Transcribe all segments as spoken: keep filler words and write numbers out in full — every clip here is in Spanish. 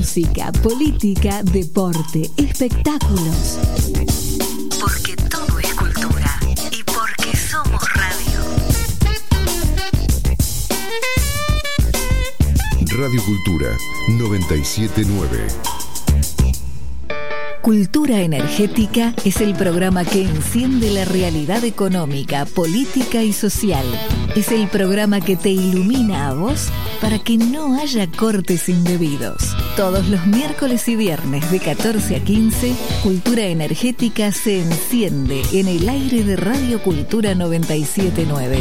música, política, deporte, espectáculos. Porque todo es cultura y porque somos radio. Radio Cultura noventa y siete punto nueve. Cultura Energética es el programa que enciende la realidad económica, política y social. Es el programa que te ilumina a vos para que no haya cortes indebidos. Todos los miércoles y viernes de catorce a quince, Cultura Energética se enciende en el aire de Radio Cultura noventa y siete punto nueve.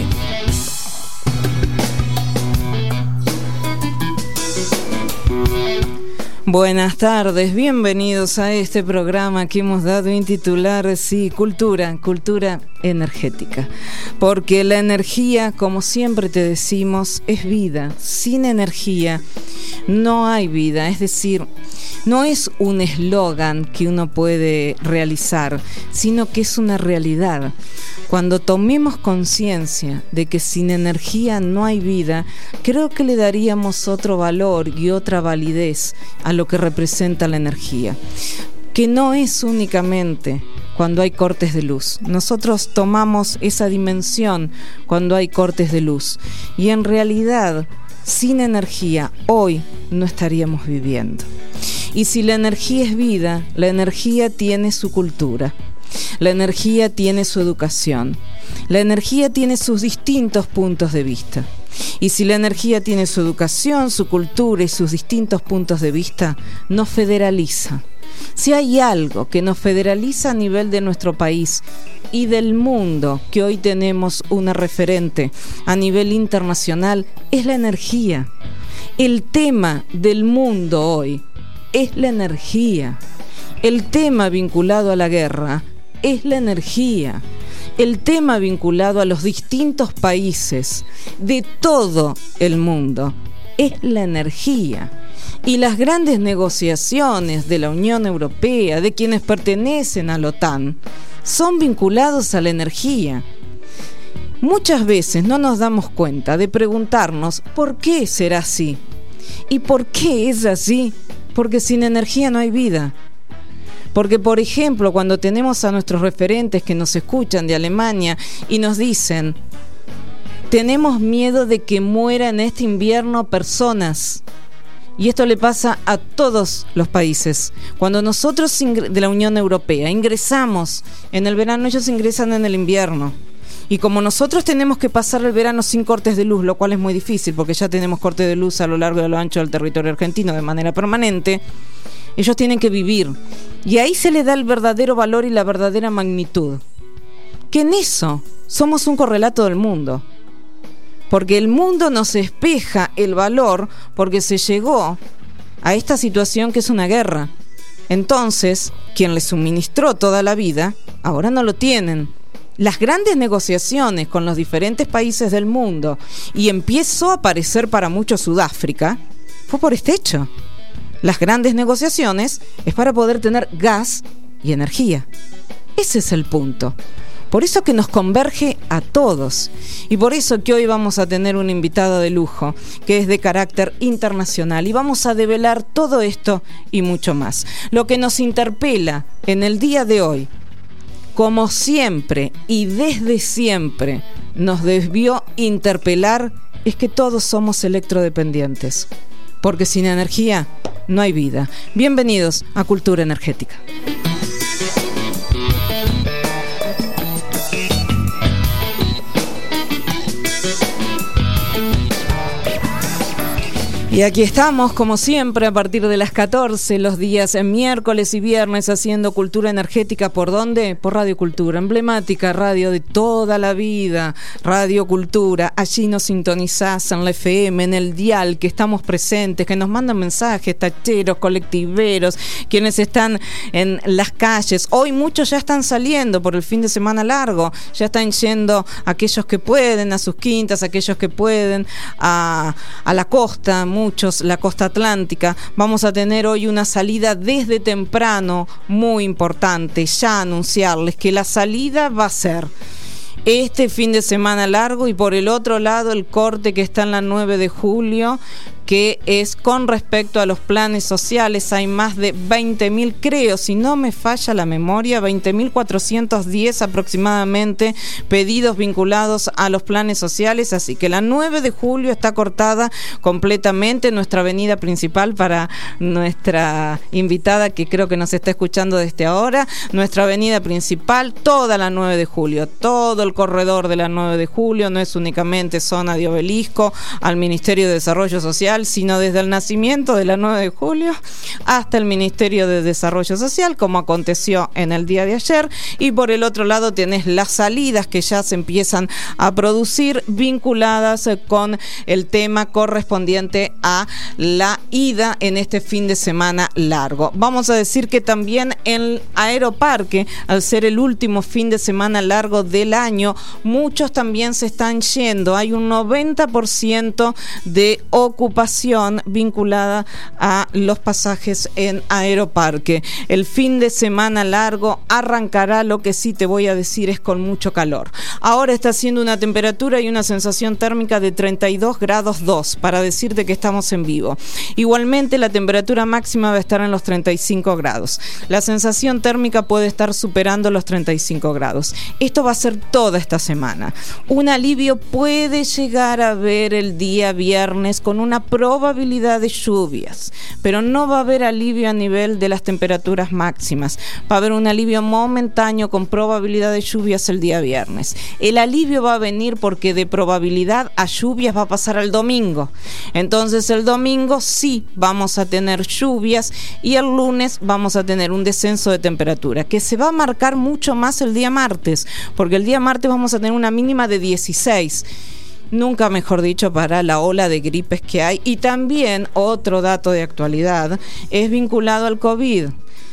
Buenas tardes, bienvenidos a este programa que hemos dado en titular, sí, Cultura, Cultura Energética. Porque la energía, como siempre te decimos, es vida. Sin energía no hay vida, es decir, no es un eslogan que uno puede realizar, sino que es una realidad. Cuando tomemos conciencia de que sin energía no hay vida, creo que le daríamos otro valor y otra validez a lo que representa la energía, que no es únicamente cuando hay cortes de luz. Nosotros tomamos esa dimensión cuando hay cortes de luz y en realidad sin energía hoy no estaríamos viviendo. Y si la energía es vida, la energía tiene su cultura. La energía tiene su educación. La energía tiene sus distintos puntos de vista. Y si la energía tiene su educación, su cultura y sus distintos puntos de vista, nos federaliza. Si hay algo que nos federaliza a nivel de nuestro país y del mundo, que hoy tenemos una referente a nivel internacional, es la energía. El tema del mundo hoy es la energía. El tema vinculado a la guerra es la energía. El tema vinculado a los distintos países de todo el mundo es la energía. Y las grandes negociaciones de la Unión Europea, de quienes pertenecen a la OTAN, son vinculados a la energía. Muchas veces no nos damos cuenta de preguntarnos ¿por qué será así? ¿Y por qué es así? Porque sin energía no hay vida. Porque, por ejemplo, cuando tenemos a nuestros referentes que nos escuchan de Alemania y nos dicen tenemos miedo de que mueran en este invierno personas. Y esto le pasa a todos los países. Cuando nosotros de la Unión Europea ingresamos en el verano, ellos ingresan en el invierno. Y como nosotros tenemos que pasar el verano sin cortes de luz, lo cual es muy difícil porque ya tenemos cortes de luz a lo largo y a lo ancho del territorio argentino de manera permanente, ellos tienen que vivir. Y ahí se le da el verdadero valor y la verdadera magnitud. Que en eso somos un correlato del mundo. Porque el mundo nos espeja el valor porque se llegó a esta situación que es una guerra. Entonces, quien les suministró toda la vida, ahora no lo tienen. Las grandes negociaciones con los diferentes países del mundo, y empezó a aparecer para muchos Sudáfrica, fue por este hecho. Las grandes negociaciones es para poder tener gas y energía. Ese es el punto. Por eso que nos converge a todos. Y por eso que hoy vamos a tener un invitado de lujo, que es de carácter internacional. Y vamos a develar todo esto y mucho más. Lo que nos interpela en el día de hoy, como siempre y desde siempre nos debió interpelar, es que todos somos electrodependientes. Porque sin energía no hay vida. Bienvenidos a Cultura Energética. Y aquí estamos, como siempre, a partir de las catorce, los días miércoles y viernes, haciendo Cultura Energética. ¿Por dónde? Por Radio Cultura, emblemática radio de toda la vida, Radio Cultura. Allí nos sintonizás en la F M, en el dial, que estamos presentes, que nos mandan mensajes, tacheros, colectiveros, quienes están en las calles. Hoy muchos ya están saliendo por el fin de semana largo, ya están yendo aquellos que pueden a sus quintas, aquellos que pueden a, a la costa, muchos la costa atlántica. Vamos a tener hoy una salida desde temprano muy importante, ya anunciarles que la salida va a ser este fin de semana largo y por el otro lado el corte que está en la nueve de julio, que es con respecto a los planes sociales. Hay más de veinte mil, creo, si no me falla la memoria, veinte mil cuatrocientos diez aproximadamente pedidos vinculados a los planes sociales, así que la nueve de julio está cortada completamente nuestra avenida principal para nuestra invitada que creo que nos está escuchando desde ahora. Nuestra avenida principal, toda la nueve de julio, todo el corredor de la nueve de julio, no es únicamente zona de Obelisco al Ministerio de Desarrollo Social, sino desde el nacimiento de la nueve de julio hasta el Ministerio de Desarrollo Social, como aconteció en el día de ayer. Y por el otro lado tenés las salidas que ya se empiezan a producir vinculadas con el tema correspondiente a la ida en este fin de semana largo. Vamos a decir que también en Aeroparque, al ser el último fin de semana largo del año, muchos también se están yendo. Hay un noventa por ciento de ocupación vinculada a los pasajes en Aeroparque. El fin de semana largo arrancará, lo que sí te voy a decir es con mucho calor. Ahora está haciendo una temperatura y una sensación térmica de treinta y dos grados dos, para decirte que estamos en vivo. Igualmente la temperatura máxima va a estar en los treinta y cinco grados. La sensación térmica puede estar superando los treinta y cinco grados. Esto va a ser toda esta semana. Un alivio puede llegar a ver el día viernes con una probabilidad de lluvias, pero no va a haber alivio a nivel de las temperaturas máximas. Va a haber un alivio momentáneo con probabilidad de lluvias el día viernes. El alivio va a venir porque de probabilidad a lluvias va a pasar al domingo. Entonces el domingo sí vamos a tener lluvias y el lunes vamos a tener un descenso de temperatura que se va a marcar mucho más el día martes, porque el día martes vamos a tener una mínima de dieciséis. Nunca mejor dicho para la ola de gripes que hay. Y también otro dato de actualidad es vinculado al COVID.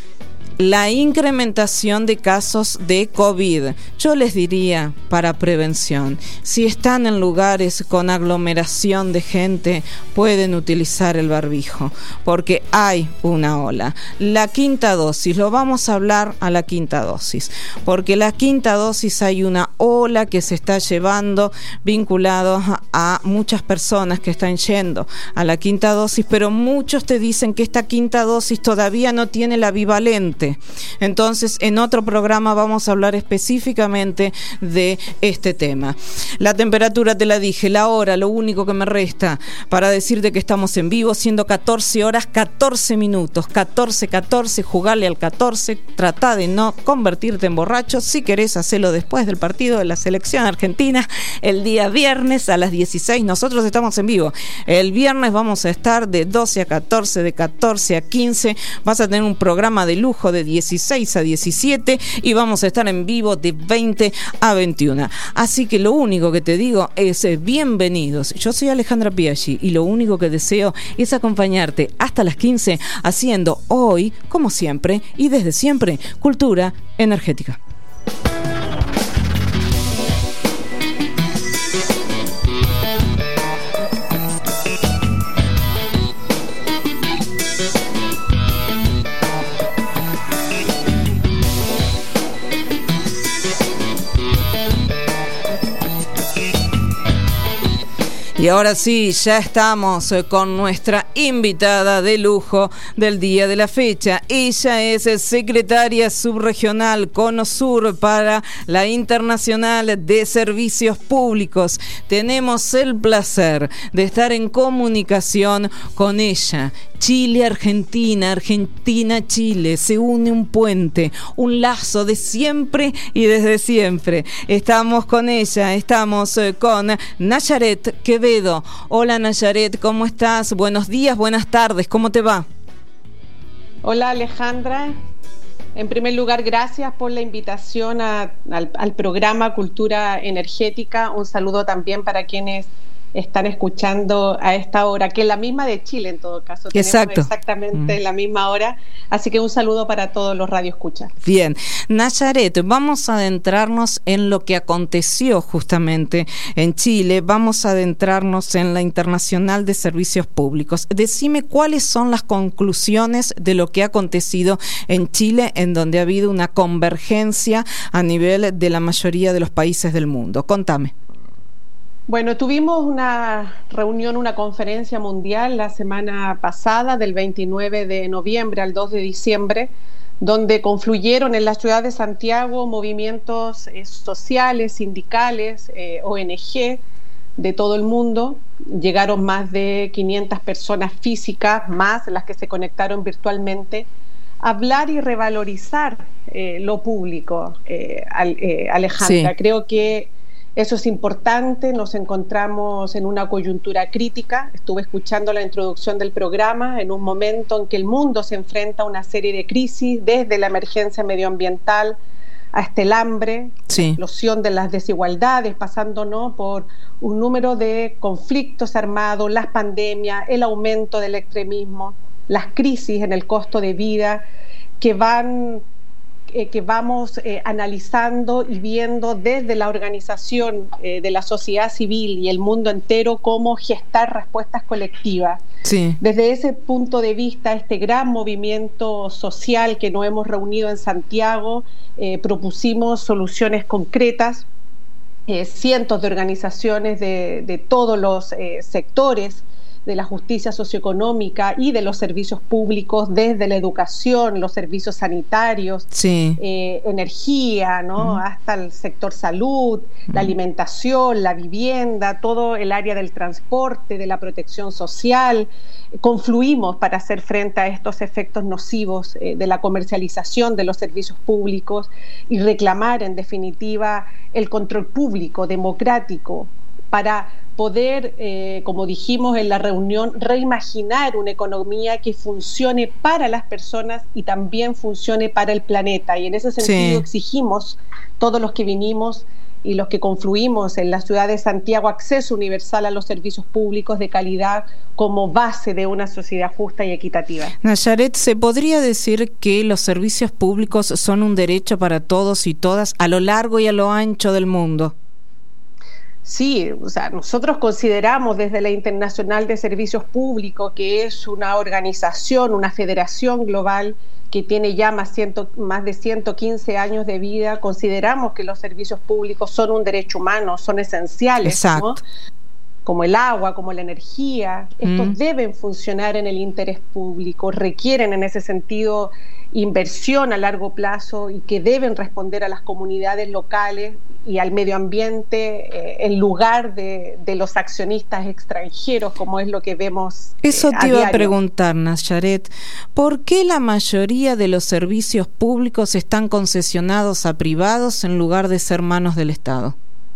La incrementación de casos de COVID. Yo les diría, para prevención, si están en lugares con aglomeración de gente, pueden utilizar el barbijo, porque hay una ola. La quinta dosis, lo vamos a hablar a la quinta dosis, porque la quinta dosis hay una ola que se está llevando vinculado a muchas personas que están yendo a la quinta dosis, pero muchos te dicen que esta quinta dosis todavía no tiene la bivalente. Entonces, en otro programa vamos a hablar específicamente de este tema. La temperatura te la dije, la hora, lo único que me resta para decirte que estamos en vivo, siendo catorce horas, catorce minutos, catorce, catorce, jugale al catorce, trata de no convertirte en borracho, si querés hacerlo después del partido de la selección argentina, el día viernes a las dieciséis, nosotros estamos en vivo. El viernes vamos a estar de doce a catorce, de catorce a quince, vas a tener un programa de lujo de dieciséis a diecisiete y vamos a estar en vivo de veinte a veintiuno. Así que lo único que te digo es eh, bienvenidos. Yo soy Alejandra Piaggi y lo único que deseo es acompañarte hasta las quince haciendo hoy, como siempre y desde siempre, cultura energética. Y ahora sí, ya estamos con nuestra invitada de lujo del día de la fecha. Ella es secretaria subregional Cono Sur para la Internacional de Servicios Públicos. Tenemos el placer de estar en comunicación con ella. Chile-Argentina, Argentina-Chile, se une un puente, un lazo de siempre y desde siempre. Estamos con ella, estamos con Nayaret Quevedo. Hola Nayaret, ¿cómo estás? Buenos días, buenas tardes, ¿cómo te va? Hola Alejandra, en primer lugar gracias por la invitación a, al, al programa Cultura Energética. Un saludo también para quienes están escuchando a esta hora, que es la misma de Chile en todo caso. Exacto. Tenemos exactamente mm. la misma hora, así que un saludo para todos los radioescuchas. Bien, Nayaret, vamos a adentrarnos en lo que aconteció justamente en Chile, vamos a adentrarnos en la Internacional de Servicios Públicos. Decime cuáles son las conclusiones de lo que ha acontecido en Chile, en donde ha habido una convergencia a nivel de la mayoría de los países del mundo. Contame. Bueno, tuvimos una reunión, una conferencia mundial la semana pasada, del veintinueve de noviembre al dos de diciembre, donde confluyeron en la ciudad de Santiago movimientos eh, sociales, sindicales, eh, O N G de todo el mundo. Llegaron más de quinientas personas físicas, más las que se conectaron virtualmente, a hablar y revalorizar eh, lo público, eh, al, eh, Alejandra. Sí. Creo que eso es importante. Nos encontramos en una coyuntura crítica. Estuve escuchando la introducción del programa en un momento en que el mundo se enfrenta a una serie de crisis, desde la emergencia medioambiental hasta el hambre, sí. la explosión de las desigualdades, pasándonos por un número de conflictos armados, las pandemias, el aumento del extremismo, las crisis en el costo de vida que van... Eh, que vamos eh, analizando y viendo desde la organización eh, de la sociedad civil y el mundo entero cómo gestar respuestas colectivas. Sí. Desde ese punto de vista, este gran movimiento social que nos hemos reunido en Santiago, eh, propusimos soluciones concretas, eh, cientos de organizaciones de, de todos los eh, sectores de la justicia socioeconómica y de los servicios públicos, desde la educación, los servicios sanitarios, sí. eh, energía, ¿no? Uh-huh. hasta el sector salud, uh-huh. la alimentación, la vivienda, todo el área del transporte, de la protección social. Confluimos para hacer frente a estos efectos nocivos eh, de la comercialización de los servicios públicos y reclamar, en definitiva, el control público, democrático, para poder, eh, como dijimos en la reunión, reimaginar una economía que funcione para las personas y también funcione para el planeta. Y en ese sentido sí. exigimos, todos los que vinimos y los que confluimos en la ciudad de Santiago, acceso universal a los servicios públicos de calidad como base de una sociedad justa y equitativa. Nayaret, ¿se podría decir que los servicios públicos son un derecho para todos y todas a lo largo y a lo ancho del mundo? Sí, o sea, nosotros consideramos desde la Internacional de Servicios Públicos, que es una organización, una federación global que tiene ya más, ciento, más de ciento quince años de vida, consideramos que los servicios públicos son un derecho humano, son esenciales, ¿no? Como el agua, como la energía. Estos mm. deben funcionar en el interés público, requieren en ese sentido inversión a largo plazo y que deben responder a las comunidades locales y al medio ambiente eh, en lugar de, de los accionistas extranjeros, como es lo que vemos eh, Eso te a iba diario. a preguntar, Nayaret, ¿por qué la mayoría de los servicios públicos están concesionados a privados en lugar de ser manos del Estado?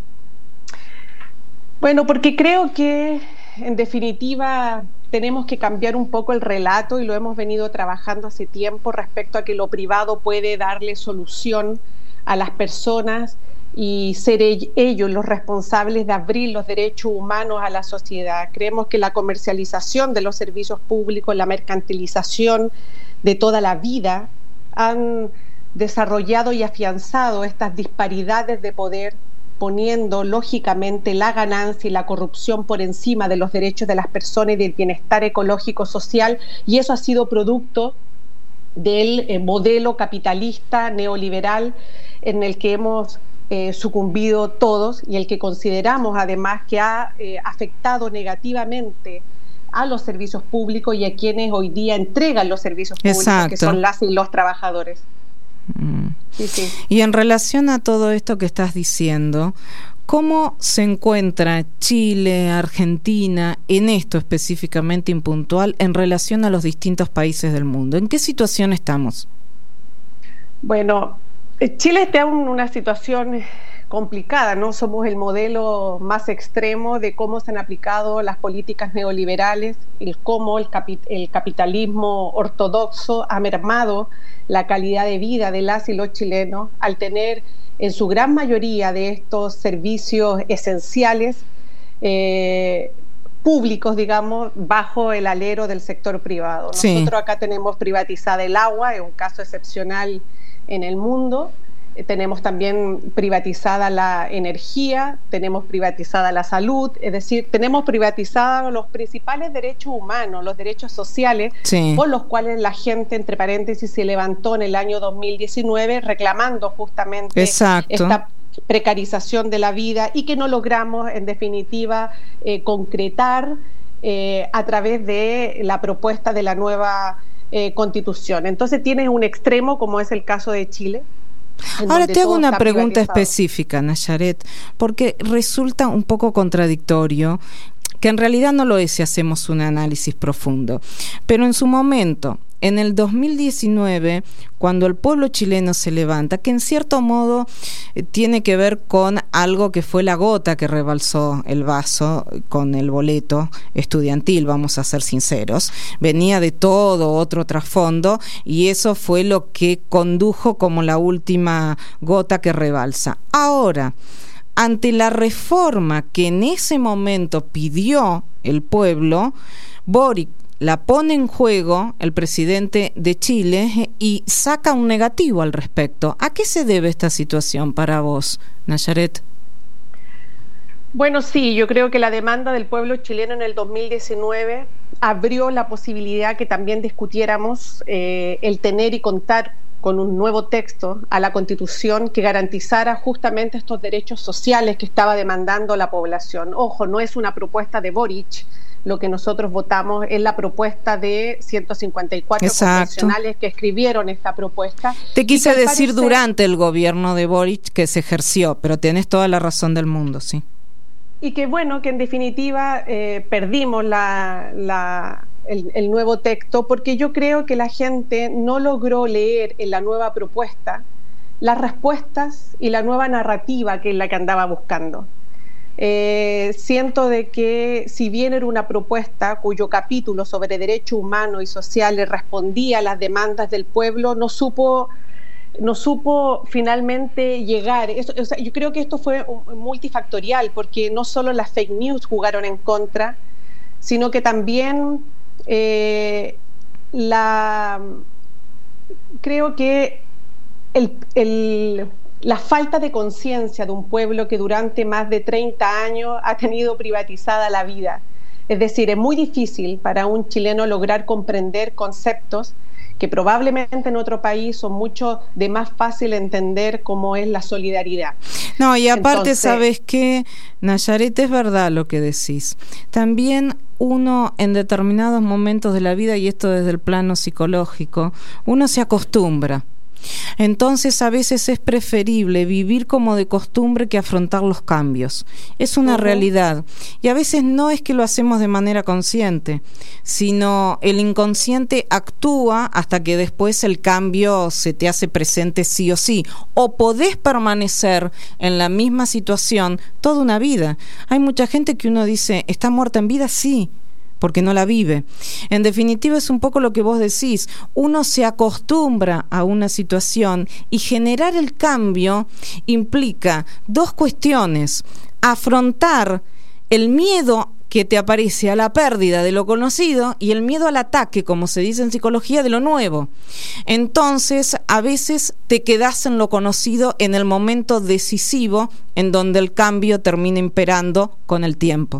Bueno, porque creo que en definitiva tenemos que cambiar un poco el relato, y lo hemos venido trabajando hace tiempo, respecto a que lo privado puede darle solución a las personas y ser ellos los responsables de abrir los derechos humanos a la sociedad. Creemos que la comercialización de los servicios públicos, la mercantilización de toda la vida, han desarrollado y afianzado estas disparidades de poder, poniendo lógicamente la ganancia y la corrupción por encima de los derechos de las personas y del bienestar ecológico social, y eso ha sido producto del eh, modelo capitalista neoliberal en el que hemos eh, sucumbido todos, y el que consideramos además que ha eh, afectado negativamente a los servicios públicos y a quienes hoy día entregan los servicios públicos. Exacto. Que son las y los trabajadores. Mm. Sí, sí. Y en relación a todo esto que estás diciendo, ¿cómo se encuentra Chile, Argentina, en esto específicamente impuntual, en relación a los distintos países del mundo? ¿En qué situación estamos? Bueno, Chile está en una situación complicada, ¿no? Somos el modelo más extremo de cómo se han aplicado las políticas neoliberales, el cómo el, capi- el capitalismo ortodoxo ha mermado la calidad de vida de las y los chilenos, al tener en su gran mayoría de estos servicios esenciales eh, públicos, digamos, bajo el alero del sector privado. Sí. Nosotros acá tenemos privatizada el agua, es un caso excepcional en el mundo. Tenemos también privatizada la energía, tenemos privatizada la salud, es decir, tenemos privatizados los principales derechos humanos, los derechos sociales, sí. por los cuales la gente, entre paréntesis, se levantó en el año dos mil diecinueve reclamando justamente Exacto. esta precarización de la vida y que no logramos, en definitiva, eh, concretar eh, a través de la propuesta de la nueva eh, Constitución. Entonces tienes un extremo, como es el caso de Chile. Ahora te hago una pregunta específica, Nayaret, porque resulta un poco contradictorio, que en realidad no lo es si hacemos un análisis profundo, pero en su momento, en el dos mil diecinueve, cuando el pueblo chileno se levanta, que en cierto modo eh, tiene que ver con algo que fue la gota que rebalsó el vaso con el boleto estudiantil, vamos a ser sinceros, venía de todo otro trasfondo y eso fue lo que condujo como la última gota que rebalsa. Ahora, ante la reforma que en ese momento pidió el pueblo, Boric la pone en juego, el presidente de Chile, y saca un negativo al respecto. ¿A qué se debe esta situación para vos, Nayaret? Bueno, sí, yo creo que la demanda del pueblo chileno en el dos mil diecinueve abrió la posibilidad que también discutiéramos eh, el tener y contar con un nuevo texto a la Constitución que garantizara justamente estos derechos sociales que estaba demandando la población. Ojo, no es una propuesta de Boric, lo que nosotros votamos es la propuesta de ciento cincuenta y cuatro convencionales que escribieron esta propuesta. Te quise decir parecer, durante el gobierno de Boric que se ejerció, pero tienes toda la razón del mundo, sí. Y que bueno, que en definitiva eh, perdimos la, la, el, el nuevo texto, porque yo creo que la gente no logró leer en la nueva propuesta las respuestas y la nueva narrativa que es la que andaba buscando. Eh, siento de que si bien era una propuesta cuyo capítulo sobre derechos humanos y sociales respondía a las demandas del pueblo, no supo, no supo finalmente llegar. Eso, o sea, yo creo que esto fue multifactorial, porque no solo las fake news jugaron en contra, sino que también eh, la creo que el, el la falta de conciencia de un pueblo que durante más de treinta años ha tenido privatizada la vida. Es decir, es muy difícil para un chileno lograr comprender conceptos que probablemente en otro país son mucho de más fácil entender, como es la solidaridad. No, y aparte, Entonces, ¿sabes qué, Nayaret? Es verdad lo que decís. También uno en determinados momentos de la vida, y esto desde el plano psicológico, uno se acostumbra. Entonces a veces es preferible vivir como de costumbre que afrontar los cambios. Es una uh-huh. realidad. Y a veces no es que lo hacemos de manera consciente, sino el inconsciente actúa hasta que después el cambio se te hace presente sí o sí. O podés permanecer en la misma situación toda una vida. Hay mucha gente que uno dice, ¿está muerta en vida? Sí, porque no la vive. En definitiva es un poco lo que vos decís, uno se acostumbra a una situación y generar el cambio implica dos cuestiones: afrontar el miedo que te aparece a la pérdida de lo conocido y el miedo al ataque, como se dice en psicología, de lo nuevo. Entonces a veces te quedás en lo conocido en el momento decisivo en donde el cambio termina imperando con el tiempo.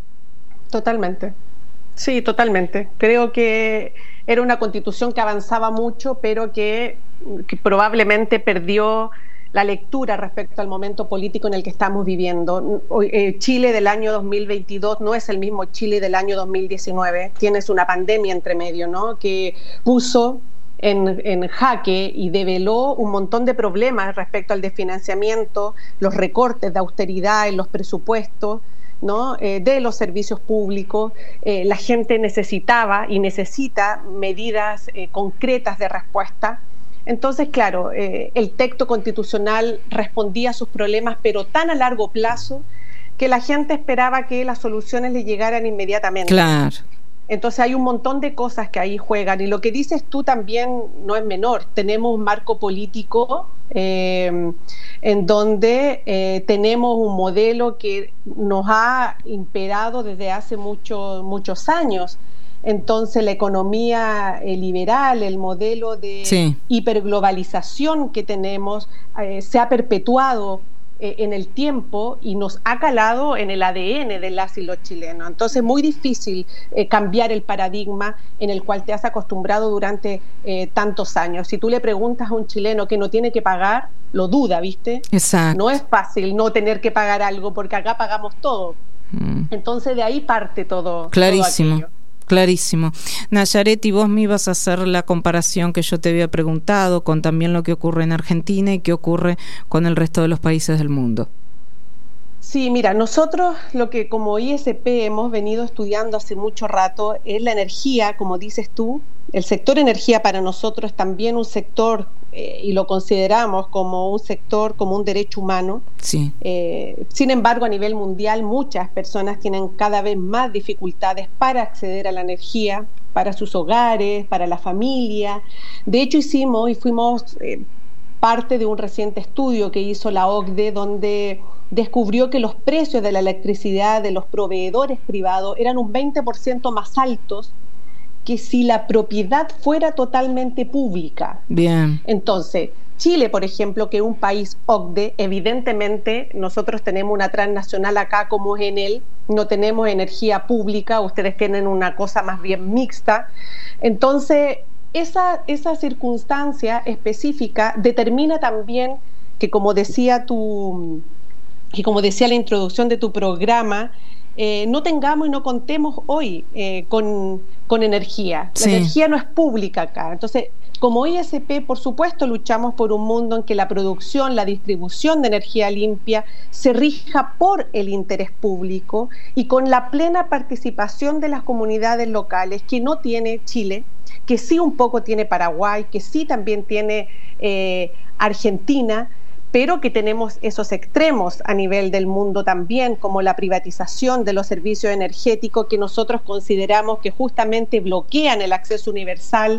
Totalmente. Sí, totalmente. Creo que era una constitución que avanzaba mucho, pero que, que probablemente perdió la lectura respecto al momento político en el que estamos viviendo. Hoy, eh, Chile del año dos mil veintidós no es el mismo Chile del año dos mil diecinueve. Tienes una pandemia entre medio, ¿no?, que puso en, en jaque y develó un montón de problemas respecto al desfinanciamiento, los recortes de austeridad en los presupuestos, ¿no?, eh, de los servicios públicos. Eh, la gente necesitaba y necesita medidas eh, concretas de respuesta. Entonces, claro, eh, el texto constitucional respondía a sus problemas, pero tan a largo plazo que la gente esperaba que las soluciones le llegaran inmediatamente. Claro. Entonces hay un montón de cosas que ahí juegan, y lo que dices tú también no es menor. Tenemos un marco político eh, en donde eh, tenemos un modelo que nos ha imperado desde hace mucho, muchos años. Entonces la economía eh, liberal, el modelo de sí. hiperglobalización que tenemos, eh, se ha perpetuado eh, en el tiempo y nos ha calado en el A D N de las y los chilenos. Entonces es muy difícil eh, cambiar el paradigma en el cual te has acostumbrado durante eh, tantos años. Si tú le preguntas a un chileno que no tiene que pagar, lo duda, ¿viste? Exacto. No es fácil no tener que pagar algo porque acá pagamos todo. Mm. Entonces de ahí parte todo. Clarísimo. Todo Clarísimo. Nayaret, y vos me ibas a hacer la comparación que yo te había preguntado con también lo que ocurre en Argentina y qué ocurre con el resto de los países del mundo. Sí, mira, nosotros lo que como I S P hemos venido estudiando hace mucho rato es la energía, como dices tú. El sector energía para nosotros es también un sector, eh, y lo consideramos como un sector, como un derecho humano. Sí. Eh, sin embargo, a nivel mundial, muchas personas tienen cada vez más dificultades para acceder a la energía, para sus hogares, para la familia. De hecho, hicimos y fuimos eh, parte de un reciente estudio que hizo la O C D E, donde descubrió que los precios de la electricidad de los proveedores privados eran un veinte por ciento más altos que si la propiedad fuera totalmente pública. Bien. Entonces, Chile, por ejemplo, que es un país O C D E, evidentemente nosotros tenemos una transnacional acá como es Enel, no tenemos energía pública, ustedes tienen una cosa más bien mixta. Entonces, esa, esa circunstancia específica determina también que, como decía tu, que como decía la introducción de tu programa, Eh, no tengamos y no contemos hoy eh, con, con energía. La sí. energía no es pública acá. Entonces, como I S P, por supuesto, luchamos por un mundo en que la producción, la distribución de energía limpia se rija por el interés público y con la plena participación de las comunidades locales que no tiene Chile, que sí un poco tiene Paraguay, que sí también tiene eh, Argentina, pero que tenemos esos extremos a nivel del mundo también, como la privatización de los servicios energéticos que nosotros consideramos que justamente bloquean el acceso universal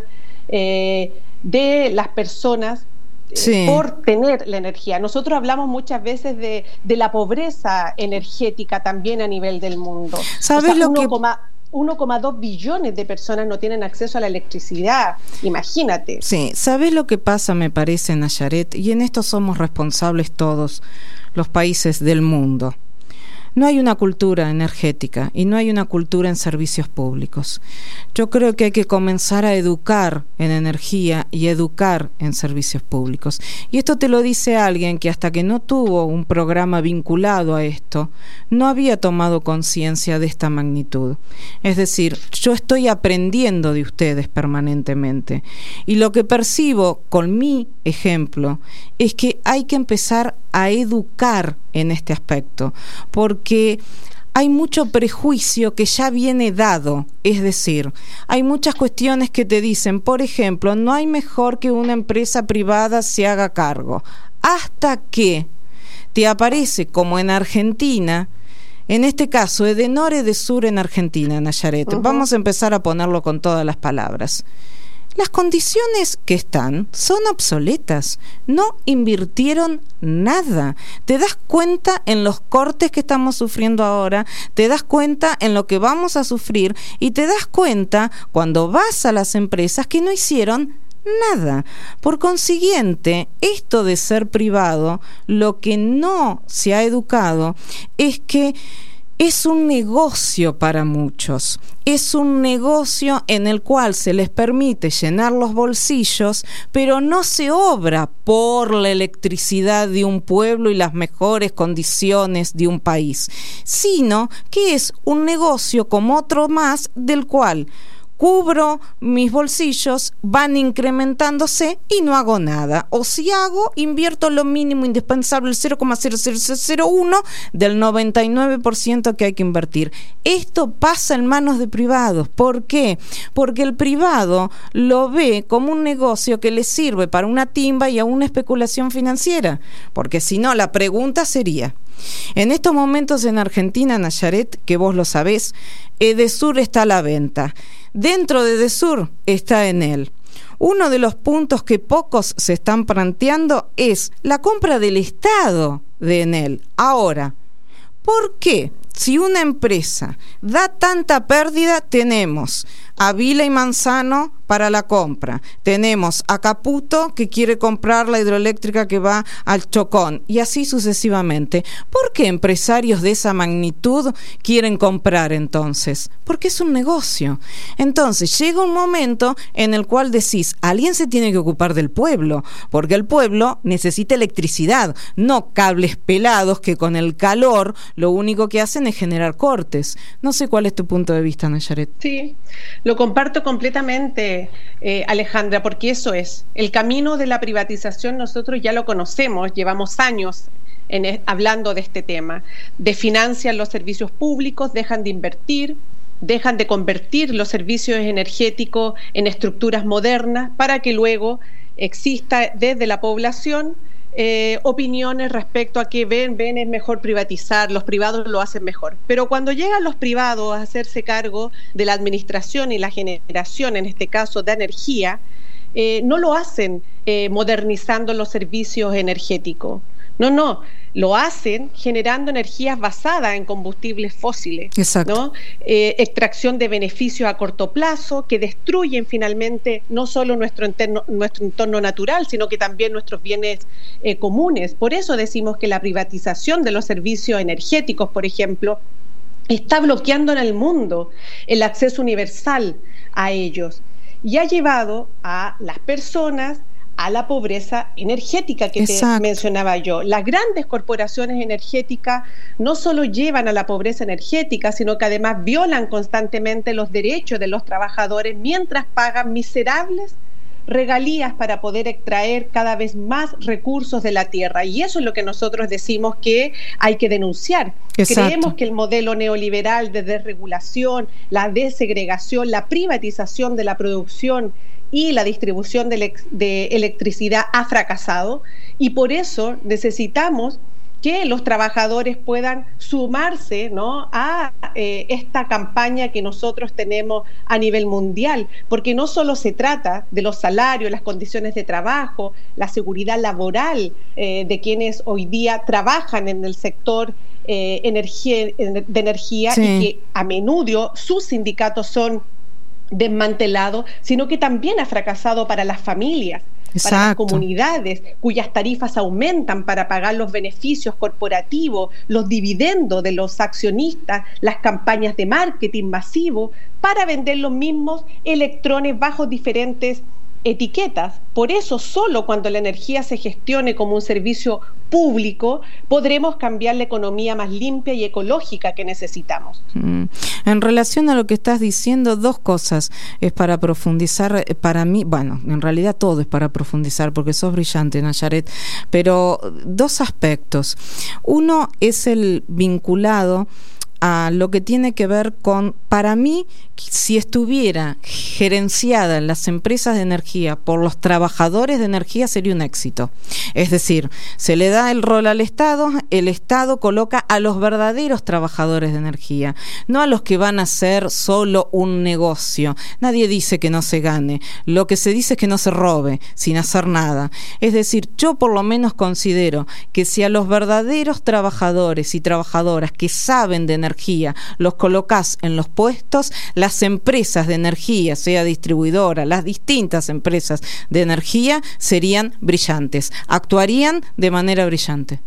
eh, de las personas eh, sí. por tener la energía. Nosotros hablamos muchas veces de, de la pobreza energética también a nivel del mundo. ¿Sabes o sea, lo que...? uno coma dos billones de personas no tienen acceso a la electricidad, imagínate. Sí, ¿sabes lo que pasa, me parece, Nayaret? Y en esto somos responsables todos los países del mundo. No hay una cultura energética y no hay una cultura en servicios públicos. Yo creo que hay que comenzar a educar en energía y educar en servicios públicos. Y esto te lo dice alguien que hasta que no tuvo un programa vinculado a esto, no había tomado conciencia de esta magnitud. Es decir, yo estoy aprendiendo de ustedes permanentemente. Y lo que percibo con mi ejemplo es que hay que empezar a educar en este aspecto, porque hay mucho prejuicio que ya viene dado, es decir, hay muchas cuestiones que te dicen, por ejemplo, no hay mejor que una empresa privada se haga cargo, hasta que te aparece, como en Argentina, en este caso, Edenor Edesur en Argentina, Nayaret, uh-huh. Vamos a empezar a ponerlo con todas las palabras. Las condiciones que están son obsoletas, no invirtieron nada. Te das cuenta en los cortes que estamos sufriendo ahora, te das cuenta en lo que vamos a sufrir y te das cuenta cuando vas a las empresas que no hicieron nada. Por consiguiente, esto de ser privado, lo que no se ha educado es que es un negocio para muchos, es un negocio en el cual se les permite llenar los bolsillos, pero no se obra por la electricidad de un pueblo y las mejores condiciones de un país, sino que es un negocio como otro más del cual cubro mis bolsillos, van incrementándose y no hago nada. O si hago, invierto lo mínimo indispensable, el cero coma cero cero cero uno del noventa y nueve por ciento que hay que invertir. Esto pasa en manos de privados. ¿Por qué? Porque el privado lo ve como un negocio que le sirve para una timba y a una especulación financiera. Porque si no, la pregunta sería... En estos momentos en Argentina, Nayaret, que vos lo sabés, Edesur está a la venta. Dentro de Edesur está Enel. Uno de los puntos que pocos se están planteando es la compra del Estado de Enel. Ahora, ¿por qué si una empresa da tanta pérdida, tenemos a Vila y Manzano para la compra, tenemos a Caputo que quiere comprar la hidroeléctrica que va al Chocón, y así sucesivamente. ¿Por qué empresarios de esa magnitud quieren comprar entonces? Porque es un negocio. Entonces llega un momento en el cual decís, alguien se tiene que ocupar del pueblo, porque el pueblo necesita electricidad, no cables pelados que con el calor lo único que hacen es generar cortes. No sé cuál es tu punto de vista, Nayaret. Sí, lo comparto completamente, eh, Alejandra, porque eso es, el camino de la privatización nosotros ya lo conocemos, llevamos años en, hablando de este tema. Desfinancian los servicios públicos, dejan de invertir, dejan de convertir los servicios energéticos en estructuras modernas para que luego exista desde la población Eh, opiniones respecto a que ven, ven es mejor privatizar, los privados lo hacen mejor. Pero cuando llegan los privados a hacerse cargo de la administración y la generación, en este caso de energía, eh, no lo hacen eh, modernizando los servicios energéticos. No, no, lo hacen generando energías basadas en combustibles fósiles. Exacto. ¿No? Eh, extracción de beneficios a corto plazo que destruyen finalmente no solo nuestro entorno, nuestro entorno natural, sino que también nuestros bienes eh, comunes. Por eso decimos que la privatización de los servicios energéticos, por ejemplo, está bloqueando en el mundo el acceso universal a ellos y ha llevado a las personas a la pobreza energética que Exacto. te mencionaba yo. Las grandes corporaciones energéticas no solo llevan a la pobreza energética, sino que además violan constantemente los derechos de los trabajadores mientras pagan miserables regalías para poder extraer cada vez más recursos de la tierra. Y eso es lo que nosotros decimos que hay que denunciar. Exacto. Creemos que el modelo neoliberal de desregulación, la desegregación, la privatización de la producción y la distribución de, de electricidad ha fracasado, y por eso necesitamos que los trabajadores puedan sumarse, ¿no?, a eh, esta campaña que nosotros tenemos a nivel mundial, porque no solo se trata de los salarios, las condiciones de trabajo, la seguridad laboral eh, de quienes hoy día trabajan en el sector eh, energía, de energía, sí. y que a menudo sus sindicatos son desmantelados, sino que también ha fracasado para las familias, Exacto. para las comunidades cuyas tarifas aumentan para pagar los beneficios corporativos, los dividendos de los accionistas, las campañas de marketing masivo para vender los mismos electrones bajo diferentes etiquetas. Por eso, solo cuando la energía se gestione como un servicio público, podremos cambiar la economía más limpia y ecológica que necesitamos. Mm. En relación a lo que estás diciendo, dos cosas es para profundizar para mí, bueno, en realidad todo es para profundizar porque sos brillante, Nayaret, pero dos aspectos. Uno es el vinculado a lo que tiene que ver con, para mí, si estuviera gerenciada en las empresas de energía por los trabajadores de energía sería un éxito. Es decir, se le da el rol al Estado, el Estado coloca a los verdaderos trabajadores de energía, no a los que van a hacer solo un negocio. Nadie dice que no se gane, lo que se dice es que no se robe sin hacer nada. Es decir, yo por lo menos considero que si a los verdaderos trabajadores y trabajadoras que saben de energía los colocás en los puestos, las empresas de energía, sea distribuidora, las distintas empresas de energía serían brillantes, actuarían de manera brillante.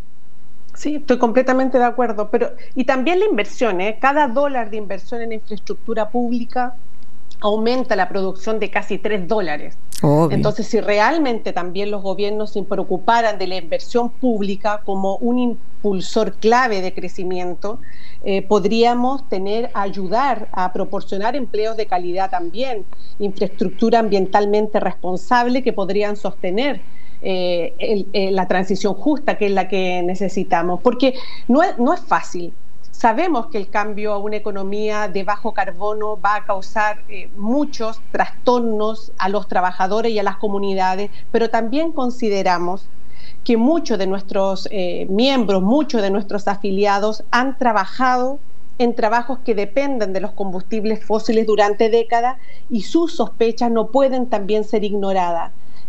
Sí, estoy completamente de acuerdo, pero y también la inversión, ¿eh? Cada dólar de inversión en infraestructura pública aumenta la producción de casi tres dólares. Obvio. Entonces, si realmente también los gobiernos se preocuparan de la inversión pública como un impulsor clave de crecimiento, eh, podríamos tener, ayudar a proporcionar empleos de calidad también, infraestructura ambientalmente responsable que podrían sostener eh, el, el, la transición justa, que es la que necesitamos. Porque no es, no es fácil. Sabemos que el cambio a una economía de bajo carbono va a causar eh, muchos trastornos a los trabajadores y a las comunidades, pero también consideramos que muchos de nuestros eh, miembros, muchos de nuestros afiliados han trabajado en trabajos que dependen de los combustibles fósiles durante décadas y sus sospechas no pueden también ser ignoradas.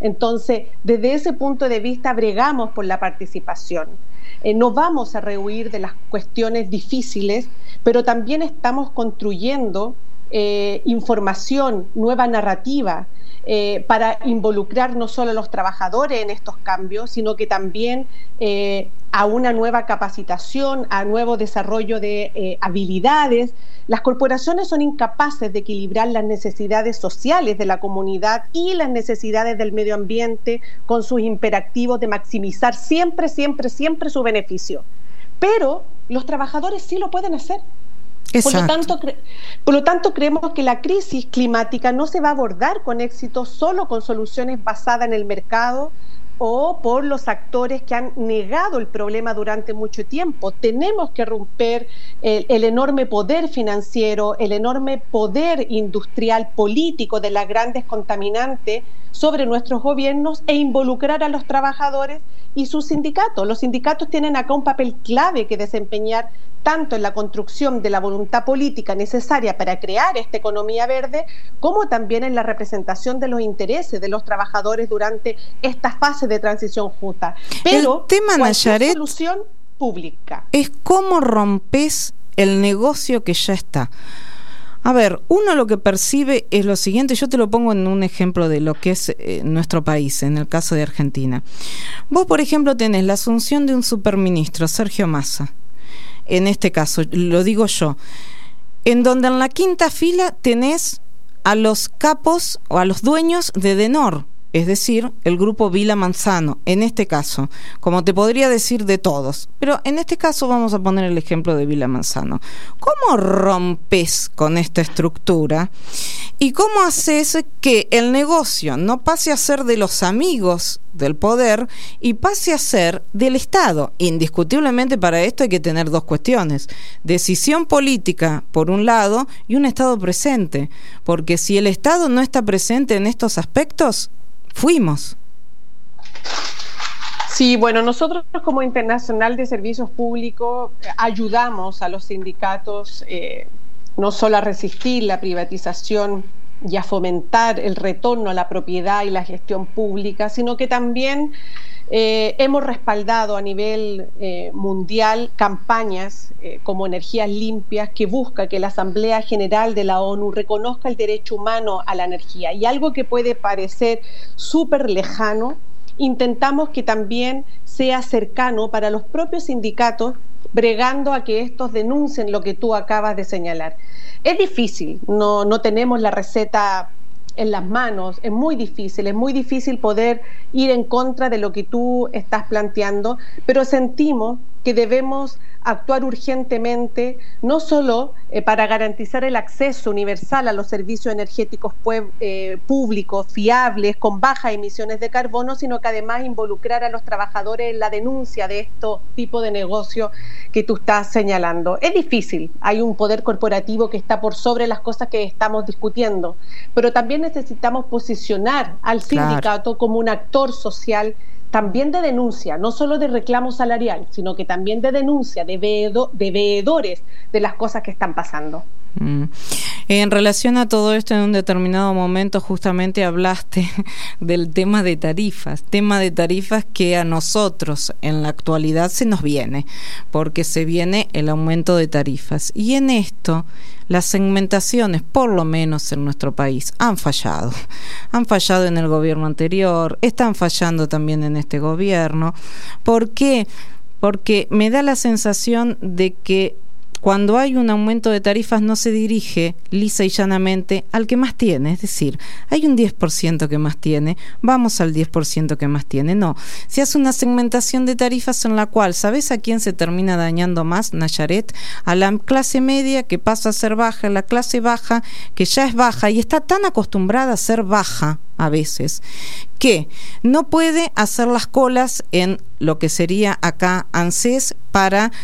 Entonces, desde ese punto de vista, bregamos por la participación. Eh, no vamos a rehuir de las cuestiones difíciles, pero también estamos construyendo eh, información, nueva narrativa, eh, para involucrar no solo a los trabajadores en estos cambios, sino que también eh, a una nueva capacitación, a nuevo desarrollo de eh, habilidades. Las corporaciones son incapaces de equilibrar las necesidades sociales de la comunidad y las necesidades del medio ambiente con sus imperativos de maximizar siempre, siempre, siempre su beneficio. Pero los trabajadores sí lo pueden hacer. Por lo, tanto, cre- por lo tanto, creemos que la crisis climática no se va a abordar con éxito solo con soluciones basadas en el mercado o por los actores que han negado el problema durante mucho tiempo. Tenemos que romper el, el enorme poder financiero, el enorme poder industrial, político de las grandes contaminantes sobre nuestros gobiernos e involucrar a los trabajadores y sus sindicatos. Los sindicatos tienen acá un papel clave que desempeñar tanto en la construcción de la voluntad política necesaria para crear esta economía verde, como también en la representación de los intereses de los trabajadores durante esta fase de transición justa. Pero el tema, Nayaret, solución pública es cómo rompes el negocio que ya está. A ver, uno lo que percibe es lo siguiente, yo te lo pongo en un ejemplo de lo que es eh, nuestro país, en el caso de Argentina. Vos, por ejemplo, tenés la asunción de un superministro, Sergio Massa, en este caso, lo digo yo, en donde en la quinta fila tenés a los capos o a los dueños de Denor, es decir, el grupo Vila Manzano, en este caso, como te podría decir de todos, pero en este caso vamos a poner el ejemplo de Vila Manzano. ¿Cómo rompes con esta estructura y cómo haces que el negocio no pase a ser de los amigos del poder y pase a ser del Estado? Indiscutiblemente para esto hay que tener dos cuestiones: decisión política por un lado y un Estado presente, porque si el Estado no está presente en estos aspectos, fuimos. Sí, bueno, nosotros como Internacional de Servicios Públicos eh, ayudamos a los sindicatos eh, no solo a resistir la privatización y a fomentar el retorno a la propiedad y la gestión pública, sino que también eh, hemos respaldado a nivel eh, mundial campañas eh, como Energías Limpias, que busca que la Asamblea General de la ONU reconozca el derecho humano a la energía. Y algo que puede parecer súper lejano, intentamos que también sea cercano para los propios sindicatos, bregando a que estos denuncien lo que tú acabas de señalar. Es difícil, no, no tenemos la receta en las manos, es muy difícil, es muy difícil poder ir en contra de lo que tú estás planteando, pero sentimos que debemos actuar urgentemente, no solo eh, para garantizar el acceso universal a los servicios energéticos pue- eh, públicos, fiables, con bajas emisiones de carbono, sino que además involucrar a los trabajadores en la denuncia de estos tipos de negocios que tú estás señalando. Es difícil, hay un poder corporativo que está por sobre las cosas que estamos discutiendo, pero también necesitamos posicionar al sindicato, claro, como un actor social también de denuncia, no solo de reclamo salarial, sino que también de denuncia, de, veedo, de veedores de las cosas que están pasando. Mm. En relación a todo esto, en un determinado momento justamente hablaste del tema de tarifas, tema de tarifas que a nosotros en la actualidad se nos viene, porque se viene el aumento de tarifas. Y en esto, las segmentaciones, por lo menos en nuestro país, han fallado. Han fallado en el gobierno anterior, están fallando también en este gobierno. ¿Por qué? Porque me da la sensación de que cuando hay un aumento de tarifas no se dirige lisa y llanamente al que más tiene, es decir, hay un diez por ciento que más tiene, vamos al diez por ciento que más tiene. No, se hace una segmentación de tarifas en la cual, ¿sabes a quién se termina dañando más, Nayaret? A la clase media, que pasa a ser baja, la clase baja, que ya es baja y está tan acostumbrada a ser baja a veces, que no puede hacer las colas en lo que sería acá ANSES para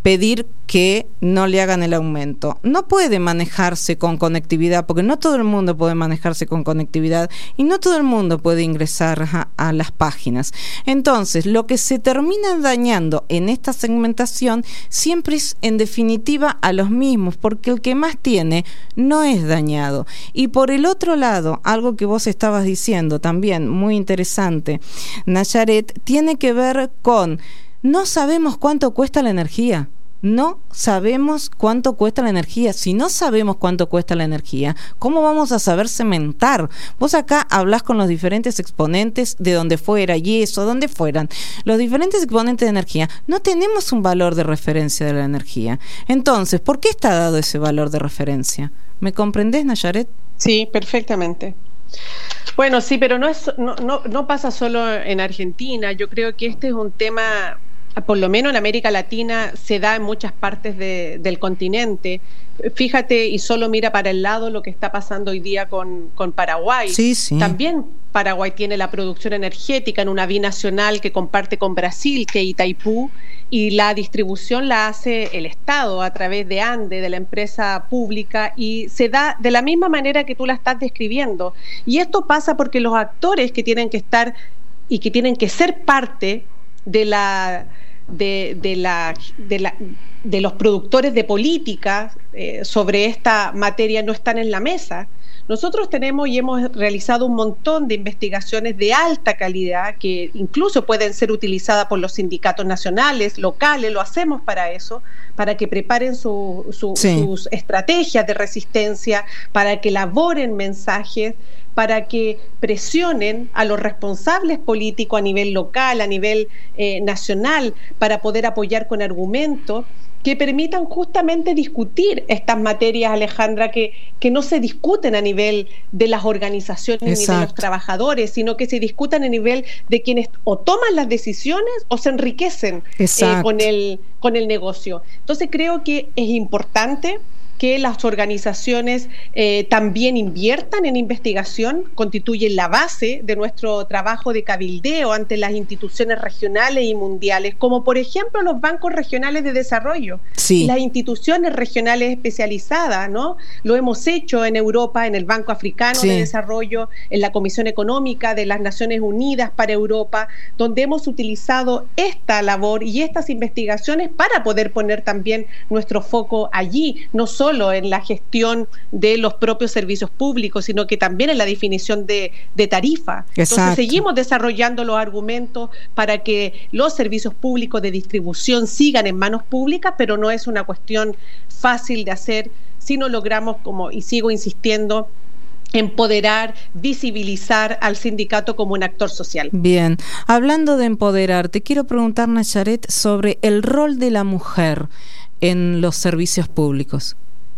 pedir que no le hagan el aumento. No puede manejarse con conectividad, porque no todo el mundo puede manejarse con conectividad y no todo el mundo puede ingresar a, a las páginas. Entonces, lo que se termina dañando en esta segmentación siempre es, en definitiva, a los mismos, porque el que más tiene no es dañado. Y por el otro lado, algo que vos estabas diciendo también, muy interesante, Nayaret, tiene que ver con no sabemos cuánto cuesta la energía. No sabemos cuánto cuesta la energía. Si no sabemos cuánto cuesta la energía, ¿cómo vamos a saber cementar? Vos acá hablás con los diferentes exponentes de donde fuera, y eso, donde fueran. Los diferentes exponentes de energía, no tenemos un valor de referencia de la energía. Entonces, ¿por qué está dado ese valor de referencia? ¿Me comprendés, Nayaret? Sí, perfectamente. Bueno, sí, pero no, es, no, no, no pasa solo en Argentina. Yo creo que este es un tema, por lo menos en América Latina, se da en muchas partes de, del continente. Fíjate y solo mira para el lado lo que está pasando hoy día con, con Paraguay. Sí, sí. También Paraguay tiene la producción energética en una binacional que comparte con Brasil, que es Itaipú, y la distribución la hace el Estado a través de ANDE, de la empresa pública, y se da de la misma manera que tú la estás describiendo. Y esto pasa porque los actores que tienen que estar y que tienen que ser parte de la de, de la de la de los productores de política eh, sobre esta materia no están en la mesa. Nosotros tenemos y hemos realizado un montón de investigaciones de alta calidad que incluso pueden ser utilizadas por los sindicatos nacionales, locales, lo hacemos para eso, para que preparen su, su, sí. sus estrategias de resistencia, para que elaboren mensajes, para que presionen a los responsables políticos a nivel local, a nivel eh, nacional, para poder apoyar con argumentos que permitan justamente discutir estas materias, Alejandra, que, que no se discuten a nivel de las organizaciones Exacto. ni de los trabajadores, sino que se discutan a nivel de quienes o toman las decisiones o se enriquecen eh, con el, con el negocio. Entonces creo que es importante que las organizaciones eh, también inviertan en investigación, constituyen la base de nuestro trabajo de cabildeo ante las instituciones regionales y mundiales, como por ejemplo los bancos regionales de desarrollo, sí. las instituciones regionales especializadas, ¿no? Lo hemos hecho en Europa, en el Banco Africano sí. de Desarrollo, en la Comisión Económica de las Naciones Unidas para Europa, donde hemos utilizado esta labor y estas investigaciones para poder poner también nuestro foco allí, no solo solo en la gestión de los propios servicios públicos, sino que también en la definición de, de tarifa. Exacto. Entonces seguimos desarrollando los argumentos para que los servicios públicos de distribución sigan en manos públicas, pero no es una cuestión fácil de hacer si no logramos, como y sigo insistiendo, empoderar, visibilizar al sindicato como un actor social. Bien, hablando de empoderar, te quiero preguntar, Nayaret, sobre el rol de la mujer en los servicios públicos.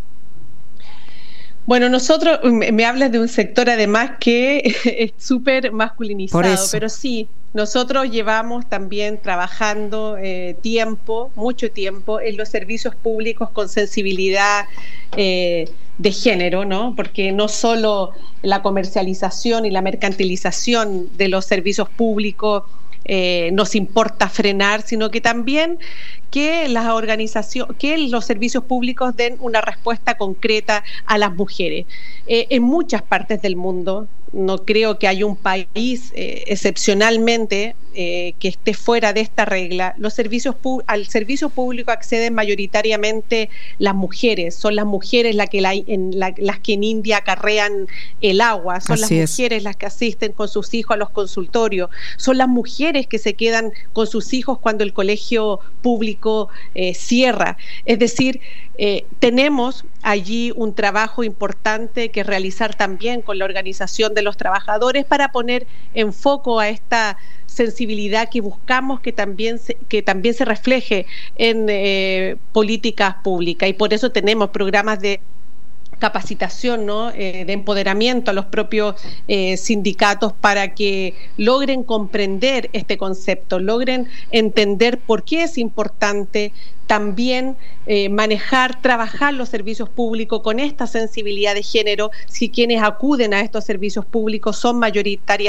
Bueno, nosotros, me, me hablas de un sector además que es súper masculinizado, pero sí, nosotros llevamos también trabajando eh, tiempo, mucho tiempo, en los servicios públicos con sensibilidad eh, de género, ¿no? Porque no solo la comercialización y la mercantilización de los servicios públicos eh, nos importa frenar, sino que también que las organizaciones, que los servicios públicos den una respuesta concreta a las mujeres. Eh, en muchas partes del mundo, no creo que haya un país eh, excepcionalmente eh, que esté fuera de esta regla. Los servicios al servicio público acceden mayoritariamente las mujeres. Son las mujeres las que, la, en la, las que en India acarrean el agua. Son Así las mujeres es. las que asisten con sus hijos a los consultorios. Son las mujeres que se quedan con sus hijos cuando el colegio público eh, cierra. Es decir, eh, tenemos allí un trabajo importante que realizar también con la organización de los trabajadores para poner en foco a esta sensibilidad que buscamos que también se, que también se refleje en eh, políticas públicas, y por eso tenemos programas de capacitación, ¿no? eh, de empoderamiento a los propios eh, sindicatos para que logren comprender este concepto, logren entender por qué es importante también eh, manejar, trabajar los servicios públicos con esta sensibilidad de género, si quienes acuden a estos servicios públicos son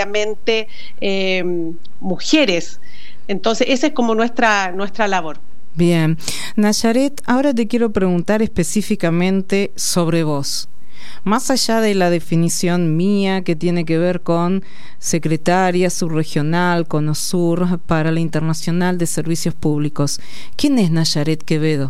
mayoritariamente eh, mujeres. Entonces, esa es como nuestra, nuestra labor. Bien. Nayaret, ahora te quiero preguntar específicamente sobre vos. Más allá de la definición mía que tiene que ver con secretaria subregional, CONOSUR, para la Internacional de Servicios Públicos, ¿quién es Nayaret Quevedo?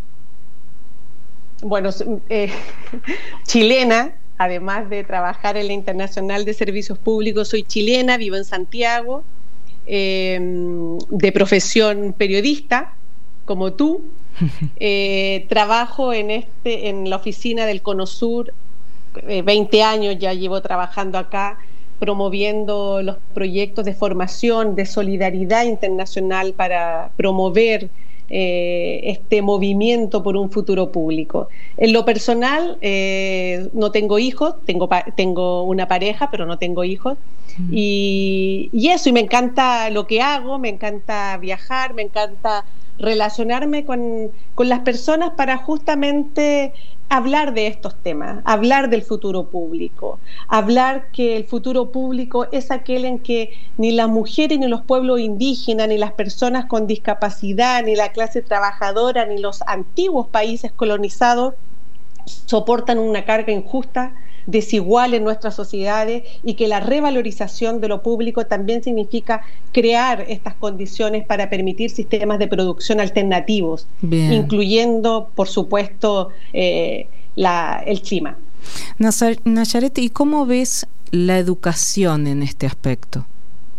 Bueno, eh, chilena, además de trabajar en la Internacional de Servicios Públicos, soy chilena, vivo en Santiago, eh, de profesión periodista, como tú. Eh, trabajo en este en la oficina del CONOSUR, eh, veinte años ya llevo trabajando acá, promoviendo los proyectos de formación, de solidaridad internacional para promover eh, este movimiento por un futuro público. En lo personal, eh, no tengo hijos, tengo, tengo una pareja, pero no tengo hijos. Mm. Y, y eso, y me encanta lo que hago, me encanta viajar, me encanta relacionarme con, con las personas para justamente hablar de estos temas, hablar del futuro público, hablar que el futuro público es aquel en que ni las mujeres, ni los pueblos indígenas, ni las personas con discapacidad, ni la clase trabajadora, ni los antiguos países colonizados soportan una carga injusta, desigual en nuestras sociedades, y que la revalorización de lo público también significa crear estas condiciones para permitir sistemas de producción alternativos, Bien. incluyendo, por supuesto, eh, la, el clima. Nayaret, ¿y cómo ves la educación en este aspecto?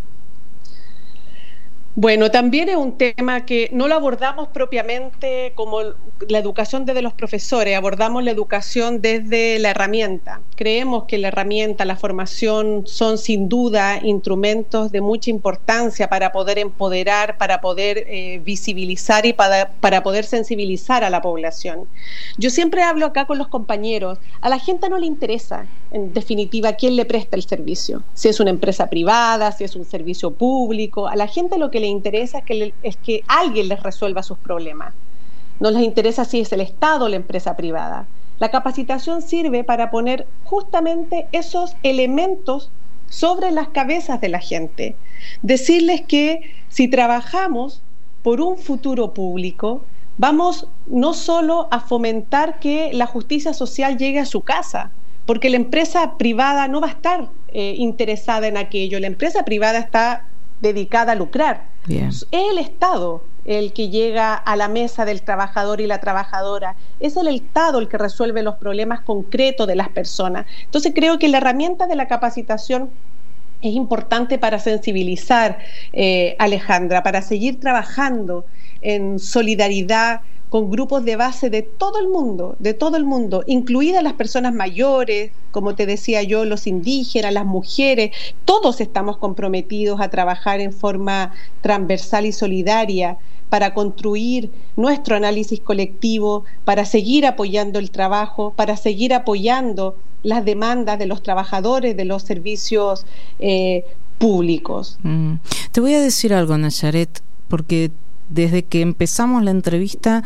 Bueno, también es un tema que no lo abordamos propiamente como la educación desde los profesores, abordamos la educación desde la herramienta. Creemos que la herramienta, la formación son sin duda instrumentos de mucha importancia para poder empoderar, para poder eh, visibilizar y para, para poder sensibilizar a la población. Yo siempre hablo acá con los compañeros, a la gente no le interesa, en definitiva, quién le presta el servicio, si es una empresa privada, si es un servicio público. A la gente lo que le interesa es que, le, es que alguien les resuelva sus problemas. No les interesa si es el Estado o la empresa privada. La capacitación sirve para poner justamente esos elementos sobre las cabezas de la gente. Decirles que si trabajamos por un futuro público, vamos no solo a fomentar que la justicia social llegue a su casa, porque la empresa privada no va a estar eh, interesada en aquello. La empresa privada está dedicada a lucrar. Bien. Es el Estado el que llega a la mesa del trabajador y la trabajadora. Es el Estado el que resuelve los problemas concretos de las personas. Entonces creo que la herramienta de la capacitación es importante para sensibilizar, eh, Alejandra, para seguir trabajando en solidaridad con grupos de base de todo el mundo, de todo el mundo, incluidas las personas mayores, como te decía yo, los indígenas, las mujeres. Todos estamos comprometidos a trabajar en forma transversal y solidaria para construir nuestro análisis colectivo, para seguir apoyando el trabajo, para seguir apoyando las demandas de los trabajadores de los servicios eh, públicos. Mm. Te voy a decir algo, Nayaret, porque desde que empezamos la entrevista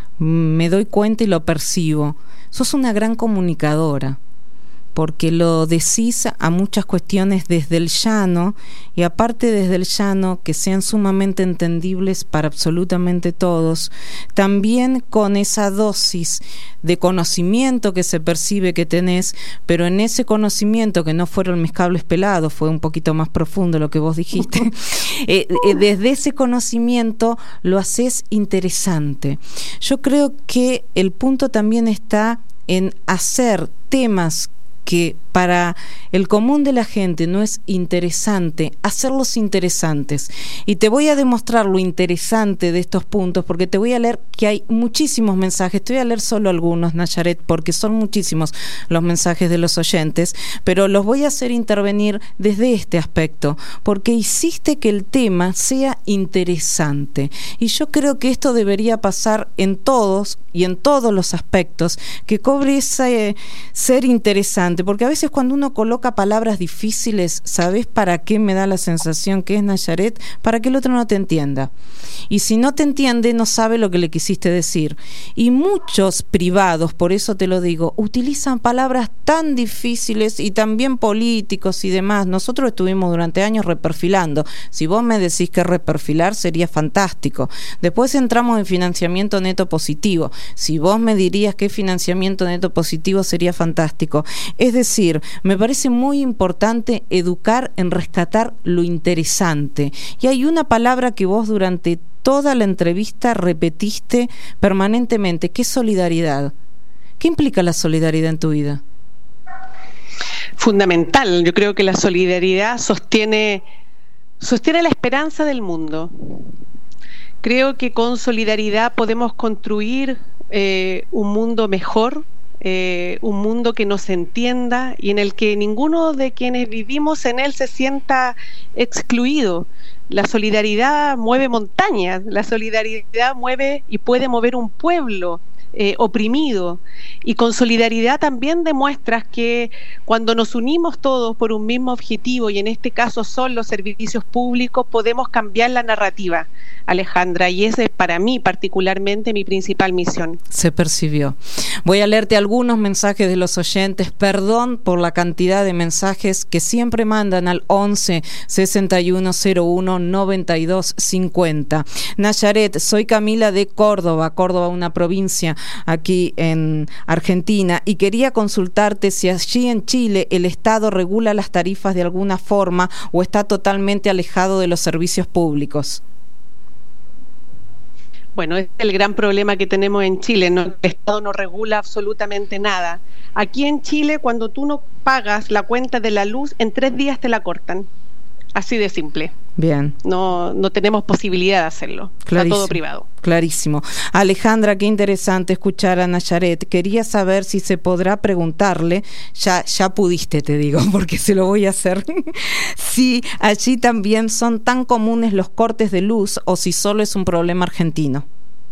me doy cuenta y lo percibo. Sos una gran comunicadora, porque lo decís a muchas cuestiones desde el llano, y aparte desde el llano que sean sumamente entendibles para absolutamente todos, también con esa dosis de conocimiento que se percibe que tenés, pero en ese conocimiento que no fueron mis cables pelados, fue un poquito más profundo lo que vos dijiste, eh, eh, desde ese conocimiento lo haces interesante. Yo creo que el punto también está en hacer temas que para el común de la gente no es interesante, hacerlos interesantes. Y te voy a demostrar lo interesante de estos puntos, porque te voy a leer que hay muchísimos mensajes. Te voy a leer solo algunos, Nayaret, porque son muchísimos los mensajes de los oyentes, pero los voy a hacer intervenir desde este aspecto, porque hiciste que el tema sea interesante. Y yo creo que esto debería pasar en todos y en todos los aspectos, que cobre ese ser interesante, porque a veces veces cuando uno coloca palabras difíciles, ¿sabes para qué me da la sensación que es, Nayaret? Para que el otro no te entienda. Y si no te entiende, no sabe lo que le quisiste decir. Y muchos privados, por eso te lo digo, utilizan palabras tan difíciles y también políticos y demás. Nosotros estuvimos durante años reperfilando. Si vos me decís que reperfilar, sería fantástico. Después entramos en financiamiento neto positivo. Si vos me dirías que financiamiento neto positivo, sería fantástico. Es decir, me parece muy importante educar en rescatar lo interesante. Y hay una palabra que vos durante toda la entrevista repetiste permanentemente, que es solidaridad. ¿Qué implica la solidaridad en tu vida? Fundamental. Yo creo que la solidaridad sostiene, sostiene la esperanza del mundo. Creo que con solidaridad podemos construir eh, un mundo mejor, eh, un mundo que nos entienda y en el que ninguno de quienes vivimos en él se sienta excluido. La solidaridad mueve montañas, la solidaridad mueve y puede mover un pueblo eh, oprimido. Y con solidaridad también demuestras que cuando nos unimos todos por un mismo objetivo, y en este caso son los servicios públicos, podemos cambiar la narrativa, Alejandra, y esa es para mí particularmente mi principal misión. Se percibió. Voy a leerte algunos mensajes de los oyentes. Perdón por la cantidad de mensajes que siempre mandan al once sesenta y uno cero uno noventa y dos cincuenta. Nayaret, soy Camila de Córdoba, Córdoba, una provincia aquí en Argentina, y quería consultarte si allí en Chile el Estado regula las tarifas de alguna forma o está totalmente alejado de los servicios públicos. Bueno, es el gran problema que tenemos en Chile, ¿no? El Estado no regula absolutamente nada. Aquí en Chile, cuando tú no pagas la cuenta de la luz, en tres días te la cortan. Así de simple. Bien. No, no tenemos posibilidad de hacerlo. Clarísimo. Está todo privado. Clarísimo. Alejandra, qué interesante escuchar a Nayaret. Quería saber si se podrá preguntarle, ya, ya pudiste, te digo, porque se lo voy a hacer, si allí también son tan comunes los cortes de luz o si solo es un problema argentino.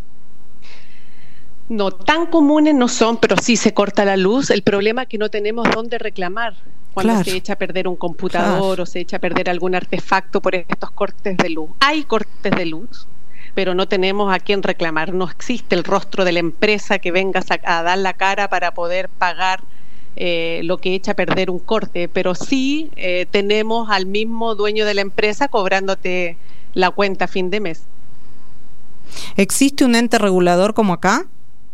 No, tan comunes no son, pero sí se corta la luz. El problema es que no tenemos dónde reclamar cuando claro. se echa a perder un computador claro. o se echa a perder algún artefacto por estos cortes de luz. Hay cortes de luz, pero no tenemos a quién reclamar. No existe el rostro de la empresa que venga a, a dar la cara para poder pagar eh, lo que echa a perder un corte, pero sí eh, tenemos al mismo dueño de la empresa cobrándote la cuenta a fin de mes. ¿Existe un ente regulador como acá?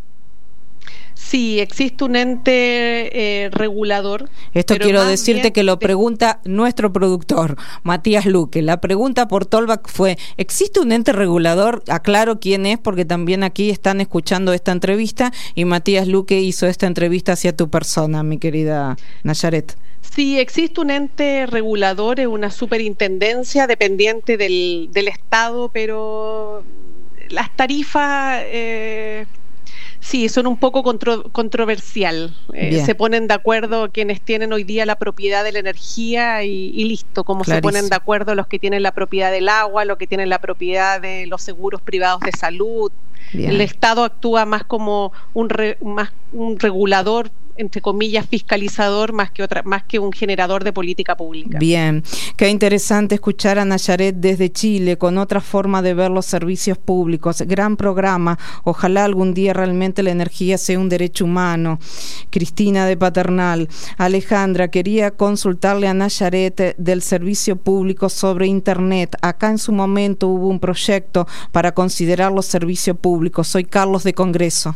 Sí, existe un ente eh, regulador. Esto quiero decirte que lo pregunta nuestro productor, Matías Luque. La pregunta por Tollback fue, ¿existe un ente regulador? Aclaro quién es, porque también aquí están escuchando esta entrevista y Matías Luque hizo esta entrevista hacia tu persona, mi querida Nayaret. Sí, existe un ente regulador, es una superintendencia dependiente del, del Estado, pero las tarifas... Eh, Sí, son un poco contro controversial. Eh, se ponen de acuerdo quienes tienen hoy día la propiedad de la energía y, y listo, como Clarísimo. Se ponen de acuerdo los que tienen la propiedad del agua, los que tienen la propiedad de los seguros privados de salud. Bien. El Estado actúa más como un, re más un regulador, entre comillas, fiscalizador, más que otra, más que un generador de política pública. Bien, qué interesante escuchar a Nayaret desde Chile, con otra forma de ver los servicios públicos. Gran programa, ojalá algún día realmente la energía sea un derecho humano. Cristina de Paternal. Alejandra, quería consultarle a Nayaret del servicio público sobre Internet. Acá en su momento hubo un proyecto para considerar los servicios públicos. Soy Carlos de Congreso.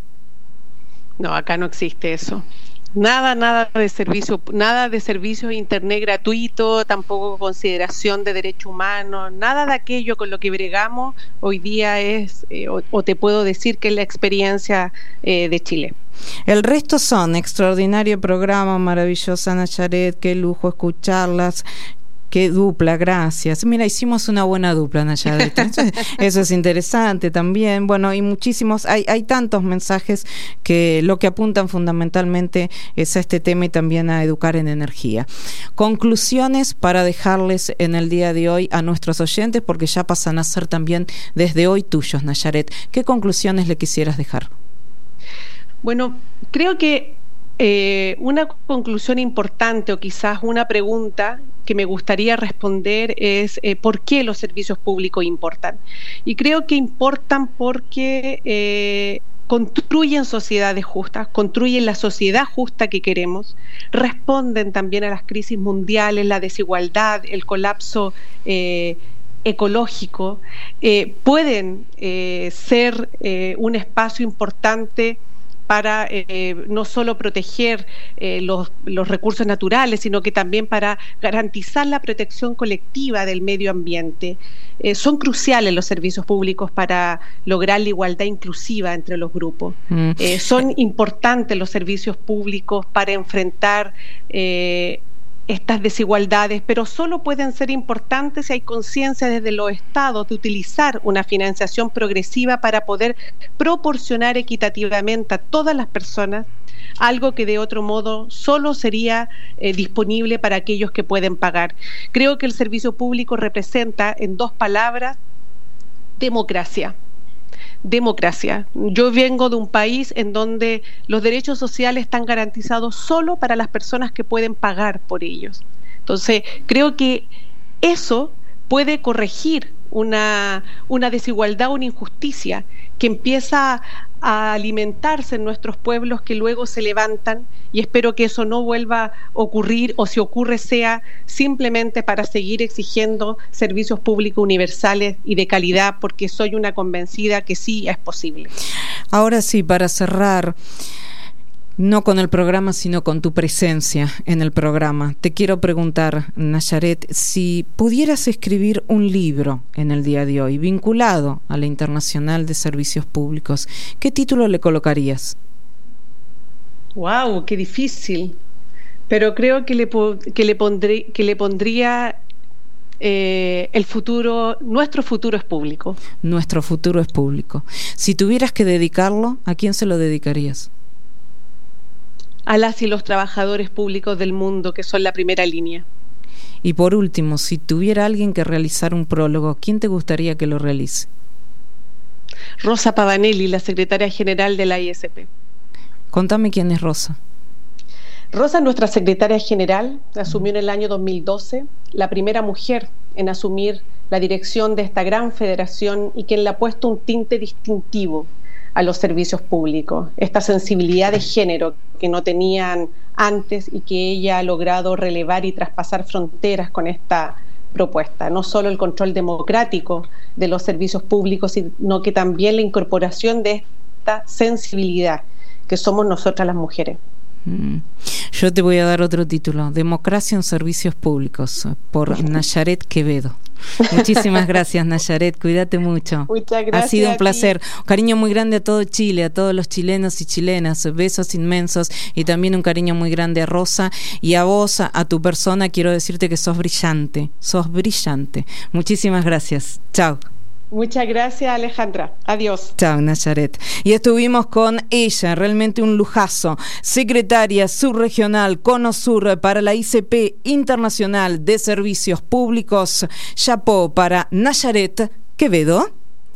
No, acá no existe eso. Nada, nada de servicio, nada de servicios de internet gratuito, tampoco consideración de derecho humano, nada de aquello con lo que bregamos hoy día es, eh, o, o te puedo decir que es la experiencia eh, de Chile. El resto son extraordinario programa, maravillosa Nayaret, qué lujo escucharlas. Qué dupla, gracias. Mira, hicimos una buena dupla, Nayaret. Eso, eso es interesante también. Bueno, y muchísimos, hay, hay tantos mensajes que lo que apuntan fundamentalmente es a este tema y también a educar en energía. Conclusiones para dejarles en el día de hoy a nuestros oyentes, porque ya pasan a ser también desde hoy tuyos, Nayaret. ¿Qué conclusiones le quisieras dejar? Bueno, creo que eh, una conclusión importante o quizás una pregunta que me gustaría responder es eh, ¿por qué los servicios públicos importan? Y creo que importan porque eh, construyen sociedades justas, construyen la sociedad justa que queremos, responden también a las crisis mundiales, la desigualdad, el colapso eh, ecológico, eh, pueden eh, ser eh, un espacio importante para eh, no solo proteger eh, los, los recursos naturales, sino que también para garantizar la protección colectiva del medio ambiente. Eh, son cruciales los servicios públicos para lograr la igualdad inclusiva entre los grupos. Mm. Eh, son importantes los servicios públicos para enfrentar eh, estas desigualdades, pero solo pueden ser importantes si hay conciencia desde los estados de utilizar una financiación progresiva para poder proporcionar equitativamente a todas las personas algo que de otro modo solo sería eh, disponible para aquellos que pueden pagar. Creo que el servicio público representa, en dos palabras, democracia. Democracia. Yo vengo de un país en donde los derechos sociales están garantizados solo para las personas que pueden pagar por ellos. Entonces, creo que eso puede corregir una, una desigualdad, una injusticia que empieza a alimentarse en nuestros pueblos, que luego se levantan, y espero que eso no vuelva a ocurrir, o si ocurre sea simplemente para seguir exigiendo servicios públicos universales y de calidad, porque soy una convencida que sí es posible. Ahora sí, para cerrar, no con el programa, sino con tu presencia en el programa, te quiero preguntar, Nayaret, si pudieras escribir un libro en el día de hoy vinculado a la Internacional de Servicios Públicos, ¿qué título le colocarías? ¡Wow! ¡Qué difícil! Pero creo que le, que le, pondré, que le pondría eh, el futuro, nuestro futuro es público. Nuestro futuro es público. Si tuvieras que dedicarlo, ¿a quién se lo dedicarías? A las y los trabajadores públicos del mundo, que son la primera línea. Y por último, si tuviera alguien que realizar un prólogo, ¿quién te gustaría que lo realice? Rosa Pavanelli, la secretaria general de la I S P. Contame quién es Rosa. Rosa es nuestra secretaria general, asumió en el año dos mil doce, la primera mujer en asumir la dirección de esta gran federación y quien le ha puesto un tinte distintivo a los servicios públicos, esta sensibilidad de género que no tenían antes y que ella ha logrado relevar y traspasar fronteras con esta propuesta. No solo el control democrático de los servicios públicos, sino que también la incorporación de esta sensibilidad que somos nosotras las mujeres. Yo te voy a dar otro título: Democracia en Servicios Públicos, por Nayaret Quevedo. Muchísimas gracias, Nayaret, cuídate mucho. Muchas gracias. Ha sido un placer. Un cariño muy grande a todo Chile, a todos los chilenos y chilenas, besos inmensos, y también un cariño muy grande a Rosa y a vos, a, a tu persona. Quiero decirte que sos brillante, sos brillante. Muchísimas gracias. Chao. Muchas gracias, Alejandra. Adiós. Chao, Nayaret. Y estuvimos con ella, realmente un lujazo, secretaria subregional Cono Sur para la I C P Internacional de Servicios Públicos. Chapó para Nayaret Quevedo.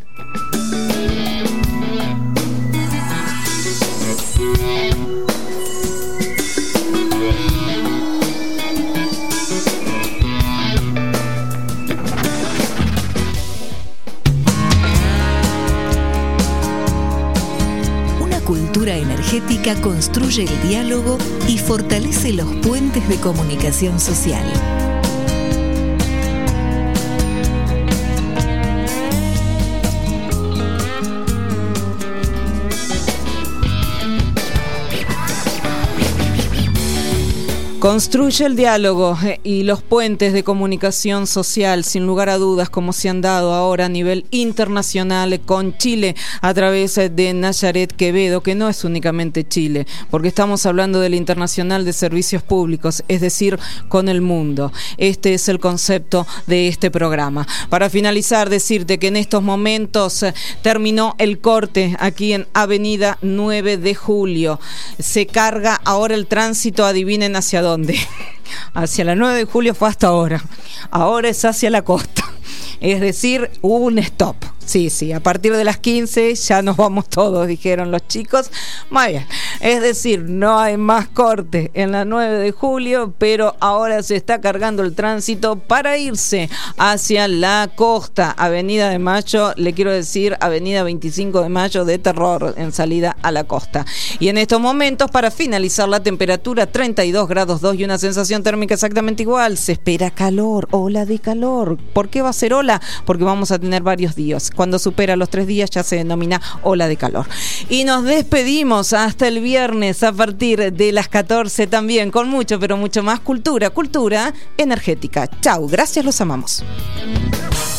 Cultura energética construye el diálogo y fortalece los puentes de comunicación social. Construye el diálogo y los puentes de comunicación social, sin lugar a dudas, como se han dado ahora a nivel internacional con Chile a través de Nayaret Quevedo, que no es únicamente Chile, porque estamos hablando del Internacional de Servicios Públicos, es decir, con el mundo. Este es el concepto de este programa. Para finalizar, decirte que en estos momentos terminó el corte aquí en Avenida nueve de julio. Se carga ahora el tránsito, adivinen hacia dónde. Hacia la nueve de julio fue hasta ahora. Ahora es hacia la costa. Es decir, hubo un stop. Sí, sí, a partir de las quince ya nos vamos todos, dijeron los chicos. Muy bien, es decir, no hay más corte en la nueve de julio, pero ahora se está cargando el tránsito para irse hacia la costa. Avenida de Mayo, le quiero decir, Avenida veinticinco de Mayo de terror en salida a la costa. Y en estos momentos, para finalizar, la temperatura treinta y dos grados dos y una sensación térmica exactamente igual. Se espera calor, ola de calor. ¿Por qué va a ser ola? Porque vamos a tener varios días. Cuando supera los tres días ya se denomina ola de calor. Y nos despedimos hasta el viernes a partir de las catorce también con mucho, pero mucho más cultura, cultura energética. Chau, gracias, los amamos.